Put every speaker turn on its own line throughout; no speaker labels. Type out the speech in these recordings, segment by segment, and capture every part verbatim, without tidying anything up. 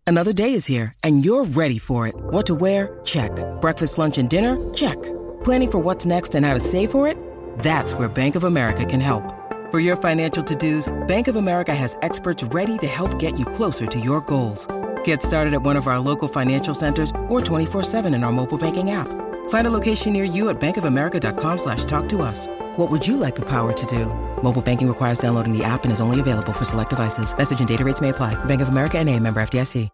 Another day is here, and you're ready for it. What to wear? Check. Breakfast, lunch, and dinner? Check. Planning for what's next and how to save for it? That's where Bank of America can help. For your financial to-dos, Bank of America has experts ready to help get you closer to your goals. Get started at one of our local financial centers or twenty-four seven in our mobile banking app. Find a location near you at bankofamerica.com slash talk to us. What would you like the power to do? Mobile banking requires downloading the app and is only available for select devices. Message and data rates may apply. Bank of America N A, member F D I C.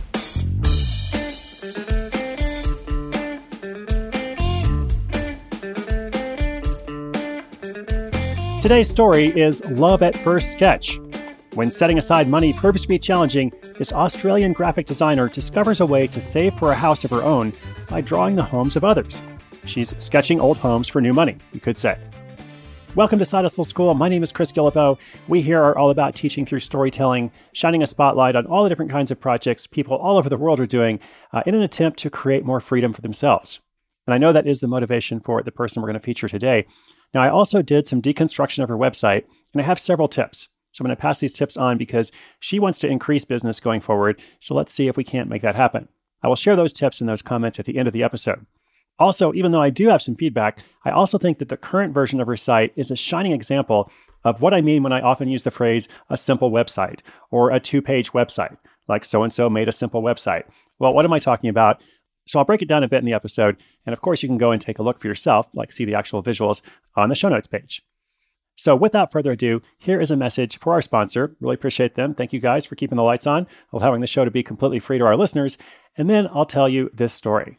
Today's story is Love at First Sketch. When setting aside money proves to be challenging, this Australian graphic designer discovers a way to save for a house of her own by drawing the homes of others. She's sketching old homes for new money, you could say. Welcome to Side Hustle School. My name is Chris Guillebeau. We here are all about teaching through storytelling, shining a spotlight on all the different kinds of projects people all over the world are doing uh, in an attempt to create more freedom for themselves. And I know that is the motivation for the person we're going to feature today. Now, I also did some deconstruction of her website, and I have several tips. So I'm going to pass these tips on because she wants to increase business going forward. So let's see if we can't make that happen. I will share those tips and those comments at the end of the episode. Also, even though I do have some feedback, I also think that the current version of her site is a shining example of what I mean when I often use the phrase a simple website or a two-page website, like so-and-so made a simple website. Well, what am I talking about? So I'll break it down a bit in the episode. And of course, you can go and take a look for yourself, like see the actual visuals on the show notes page. So without further ado, here is a message for our sponsor. Really appreciate them. Thank you guys for keeping the lights on, allowing the show to be completely free to our listeners. And then I'll tell you this story.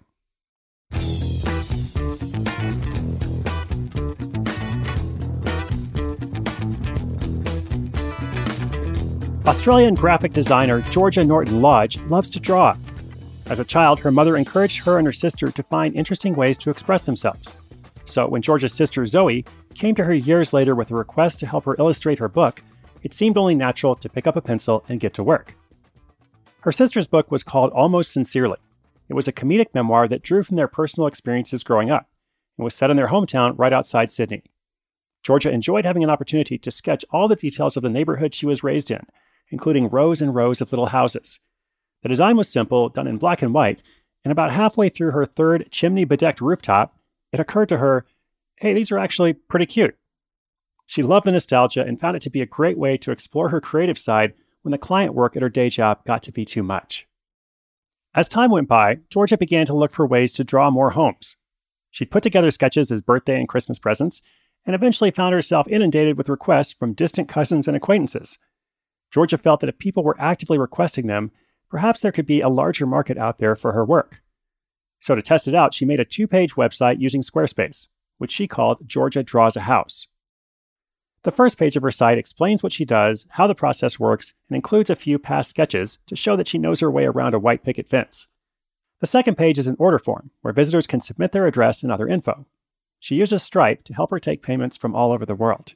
Australian graphic designer Georgia Norton Lodge loves to draw. As a child, her mother encouraged her and her sister to find interesting ways to express themselves. So when Georgia's sister Zoe came to her years later with a request to help her illustrate her book, it seemed only natural to pick up a pencil and get to work. Her sister's book was called Almost Sincerely. It was a comedic memoir that drew from their personal experiences growing up and was set in their hometown right outside Sydney. Georgia enjoyed having an opportunity to sketch all the details of the neighborhood she was raised in, including rows and rows of little houses. The design was simple, done in black and white, and about halfway through her third chimney-bedecked rooftop, it occurred to her, hey, these are actually pretty cute. She loved the nostalgia and found it to be a great way to explore her creative side when the client work at her day job got to be too much. As time went by, Georgia began to look for ways to draw more homes. She'd put together sketches as birthday and Christmas presents, and eventually found herself inundated with requests from distant cousins and acquaintances. Georgia felt that if people were actively requesting them, perhaps there could be a larger market out there for her work. So to test it out, she made a two-page website using Squarespace, which she called Georgia Draws a House. The first page of her site explains what she does, how the process works, and includes a few past sketches to show that she knows her way around a white picket fence. The second page is an order form, where visitors can submit their address and other info. She uses Stripe to help her take payments from all over the world.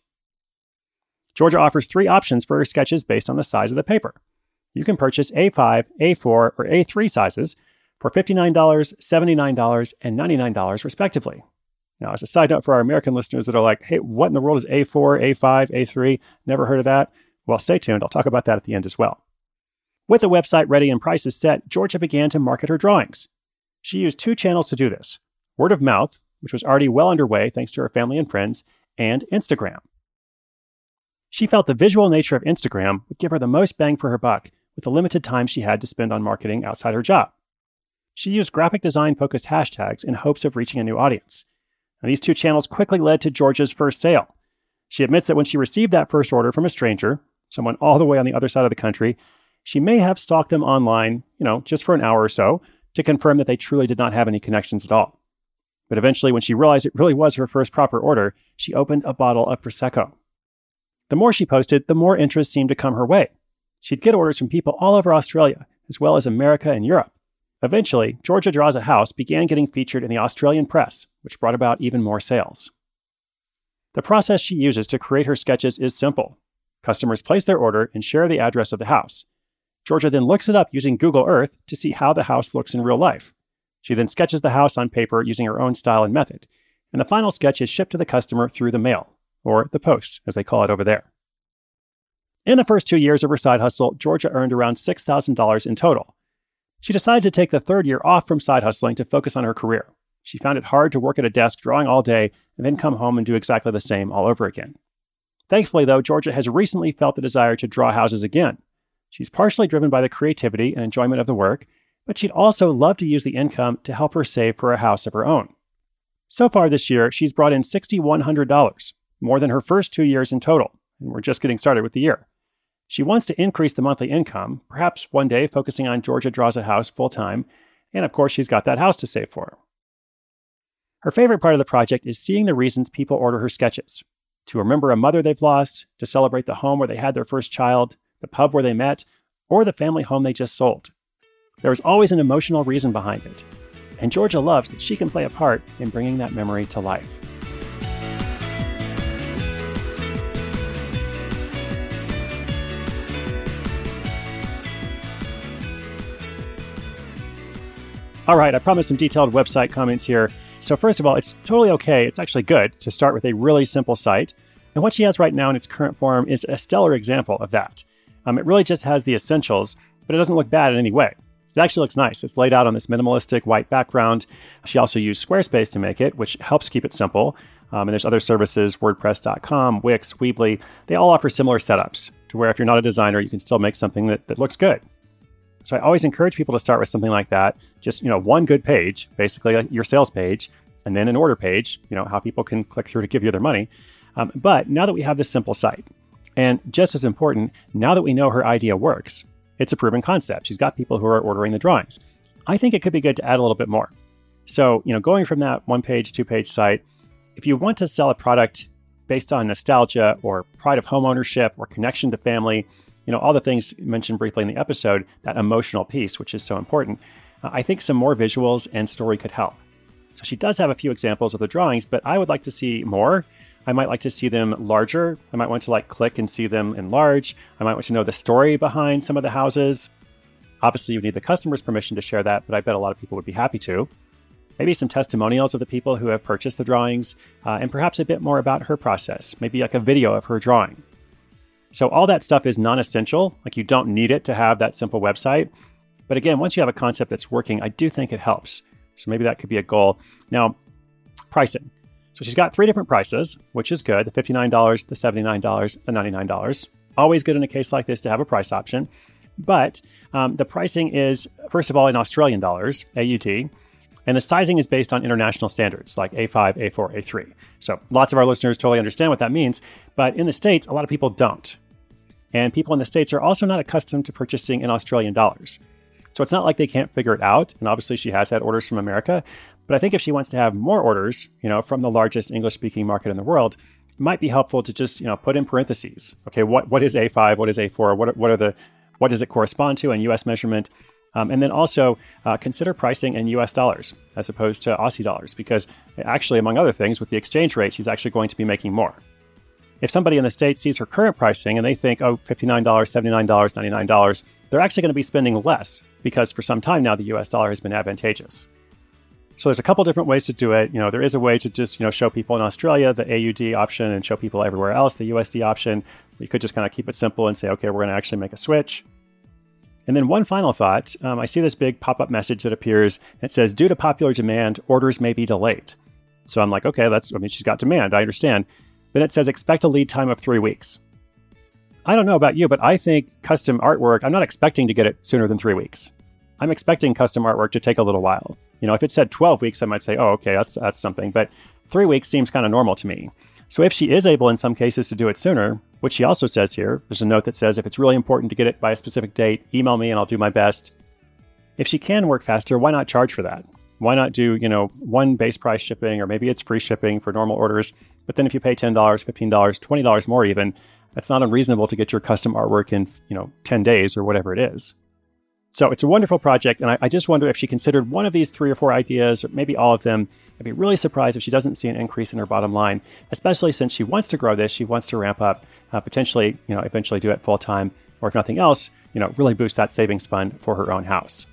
Georgia offers three options for her sketches based on the size of the paper. You can purchase A five, A four, or A three sizes for fifty-nine dollars, seventy-nine dollars, and ninety-nine dollars respectively. Now, as a side note for our American listeners that are like, hey, what in the world is A four, A five, A three? Never heard of that? Well, stay tuned. I'll talk about that at the end as well. With the website ready and prices set, Georgia began to market her drawings. She used two channels to do this: word of mouth, which was already well underway thanks to her family and friends, and Instagram. She felt the visual nature of Instagram would give her the most bang for her buck with the limited time she had to spend on marketing outside her job. She used graphic design-focused hashtags in hopes of reaching a new audience. And these two channels quickly led to Georgia's first sale. She admits that when she received that first order from a stranger, someone all the way on the other side of the country, she may have stalked them online, you know, just for an hour or so, to confirm that they truly did not have any connections at all. But eventually, when she realized it really was her first proper order, she opened a bottle of Prosecco. The more she posted, the more interest seemed to come her way. She'd get orders from people all over Australia, as well as America and Europe. Eventually, Georgia Draws a House began getting featured in the Australian press, which brought about even more sales. The process she uses to create her sketches is simple. Customers place their order and share the address of the house. Georgia then looks it up using Google Earth to see how the house looks in real life. She then sketches the house on paper using her own style and method, and the final sketch is shipped to the customer through the mail, or the post, as they call it over there. In the first two years of her side hustle, Georgia earned around six thousand dollars in total, She decided to take the third year off from side hustling to focus on her career. She found it hard to work at a desk drawing all day and then come home and do exactly the same all over again. Thankfully, though, Georgia has recently felt the desire to draw houses again. She's partially driven by the creativity and enjoyment of the work, but she'd also love to use the income to help her save for a house of her own. So far this year, she's brought in six thousand one hundred dollars, more than her first two years in total, and we're just getting started with the year. She wants to increase the monthly income, perhaps one day focusing on Georgia Draws a House full-time, and of course she's got that house to save for. Her favorite part of the project is seeing the reasons people order her sketches. To remember a mother they've lost, to celebrate the home where they had their first child, the pub where they met, or the family home they just sold. There is always an emotional reason behind it, and Georgia loves that she can play a part in bringing that memory to life. All right, I promised some detailed website comments here. So first of all, it's totally okay, it's actually good to start with a really simple site. And what she has right now in its current form is a stellar example of that. Um, it really just has the essentials, but it doesn't look bad in any way. It actually looks nice. It's laid out on this minimalistic white background. She also used Squarespace to make it, which helps keep it simple. Um, and there's other services, WordPress dot com, Wix, Weebly. They all offer similar setups to where if you're not a designer, you can still make something that, that looks good. So I always encourage people to start with something like that. Just, you know, one good page, basically like your sales page, and then an order page, you know, how people can click through to give you their money. Um, but now that we have this simple site, and just as important, now that we know her idea works, it's a proven concept. She's got people who are ordering the drawings. I think it could be good to add a little bit more. So, you know, going from that one page, two page site, if you want to sell a product based on nostalgia or pride of home ownership or connection to family, you know, all the things mentioned briefly in the episode, that emotional piece, which is so important, uh, I think some more visuals and story could help. So she does have a few examples of the drawings, but I would like to see more. I might like to see them larger. I might want to like click and see them in large. I might want to know the story behind some of the houses. Obviously, you need the customer's permission to share that, but I bet a lot of people would be happy to. Maybe some testimonials of the people who have purchased the drawings, uh, and perhaps a bit more about her process, maybe like a video of her drawing. So all that stuff is non-essential, like you don't need it to have that simple website. But again, once you have a concept that's working, I do think it helps. So maybe that could be a goal. Now, pricing. So she's got three different prices, which is good, the fifty-nine dollars, the seventy-nine dollars, the ninety-nine dollars. Always good in a case like this to have a price option. But um, the pricing is, first of all, in Australian dollars, A U D, and the sizing is based on international standards like A five, A four, A three. So lots of our listeners totally understand what that means, but in the States, a lot of people don't. And people in the States are also not accustomed to purchasing in Australian dollars. So it's not like they can't figure it out. And obviously she has had orders from America. But I think if she wants to have more orders, you know, from the largest English-speaking market in the world, it might be helpful to just, you know, put in parentheses. Okay, what what is A five? What is A four? What what are the what does it correspond to in U S measurement? Um, and then also uh, consider pricing in U S dollars as opposed to Aussie dollars, because actually, among other things, with the exchange rate, she's actually going to be making more. If somebody in the States sees her current pricing and they think, oh, fifty-nine dollars, seventy-nine dollars, ninety-nine dollars, they're actually going to be spending less because for some time now, the U S dollar has been advantageous. So there's a couple different ways to do it. You know, there is a way to just, you know, show people in Australia the A U D option and show people everywhere else the U S D option. You could just kind of keep it simple and say, okay, we're going to actually make a switch. And then one final thought, um, I see this big pop-up message that appears. It says, due to popular demand, orders may be delayed. So I'm like, okay, that's, I mean, she's got demand, I understand. Then it says, expect a lead time of three weeks. I don't know about you, but I think custom artwork, I'm not expecting to get it sooner than three weeks. I'm expecting custom artwork to take a little while. You know, if it said twelve weeks, I might say, oh, okay, that's that's something. But three weeks seems kind of normal to me. So if she is able in some cases to do it sooner, which she also says here, there's a note that says, if it's really important to get it by a specific date, email me and I'll do my best. If she can work faster, why not charge for that? Why not do, you know, one base price shipping, or maybe it's free shipping for normal orders. But then if you pay ten dollars, fifteen dollars, twenty dollars more even, that's not unreasonable to get your custom artwork in, you know, ten days or whatever it is. So it's a wonderful project, and I, I just wonder if she considered one of these three or four ideas, or maybe all of them. I'd be really surprised if she doesn't see an increase in her bottom line, especially since she wants to grow this, she wants to ramp up, uh, potentially, you know, eventually do it full time, or if nothing else, you know, really boost that savings fund for her own house.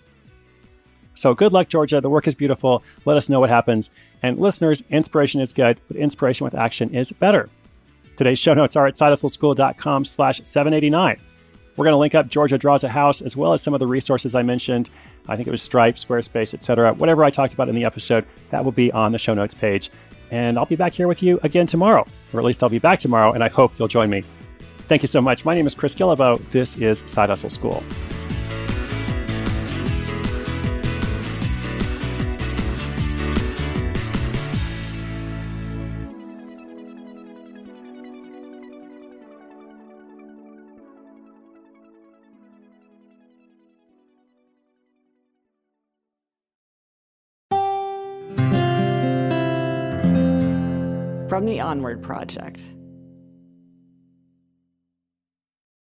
So good luck, Georgia. The work is beautiful. Let us know what happens. And listeners, inspiration is good, but inspiration with action is better. Today's show notes are at sidehustleschool.com slash 789. We're going to link up Georgia Draws a House, as well as some of the resources I mentioned. I think it was Stripe, Squarespace, et cetera. Whatever I talked about in the episode, that will be on the show notes page. And I'll be back here with you again tomorrow, or at least I'll be back tomorrow, and I hope you'll join me. Thank you so much. My name is Chris Guillebeau. This is Side Hustle School.
From the Onward Project.